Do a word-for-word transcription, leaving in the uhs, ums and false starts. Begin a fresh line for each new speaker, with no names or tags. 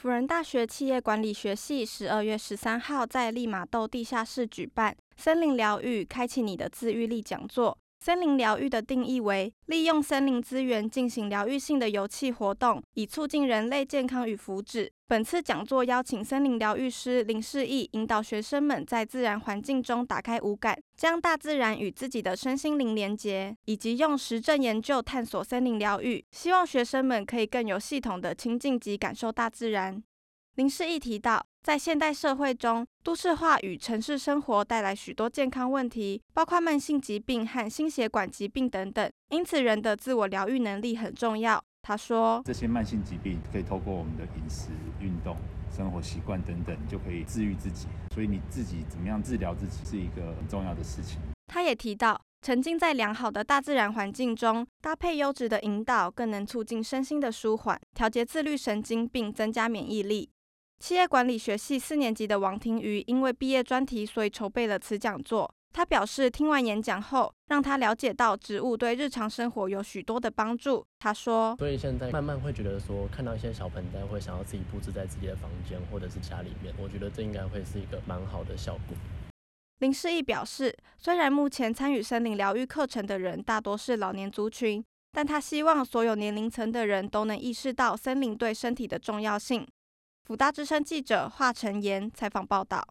辅仁大学企业管理学系十二月十三号在利玛窦地下室举办森林疗愈开启你的自愈力讲座。森林疗愈的定义为利用森林资源进行疗愈性的游憩活动，以促进人类健康与福祉。本次讲座邀请森林疗愈师林世义引导学生们在自然环境中打开五感，将大自然与自己的身心灵连结，以及用实证研究探索森林疗愈，希望学生们可以更有系统地亲近及感受大自然。林世义提到，在现代社会中，都市化与城市生活带来许多健康问题，包括慢性疾病和心血管疾病等等，因此人的自我疗愈能力很重要。他说，
这些慢性疾病可以透过我们的饮食、运动、生活习惯等等，就可以治愈自己，所以你自己怎么样治疗自己是一个很重要的事情。
他也提到，沉浸在良好的大自然环境中，搭配优质的引导，更能促进身心的舒缓，调节自律神经，并增加免疫力。企业管理学系四年级的王庭瑜因为毕业专题，所以筹备了此讲座。他表示，听完演讲后，让他了解到植物对日常生活有许多的帮助。他说，
所以现在慢慢会觉得说，看到一些小盆栽会想要自己布置在自己的房间或者是家里面，我觉得这应该会是一个蛮好的效果。
林世义表示，虽然目前参与森林疗愈课程的人大多是老年族群，但他希望所有年龄层的人都能意识到森林对身体的重要性。辅大之声记者华晨妍采访报道。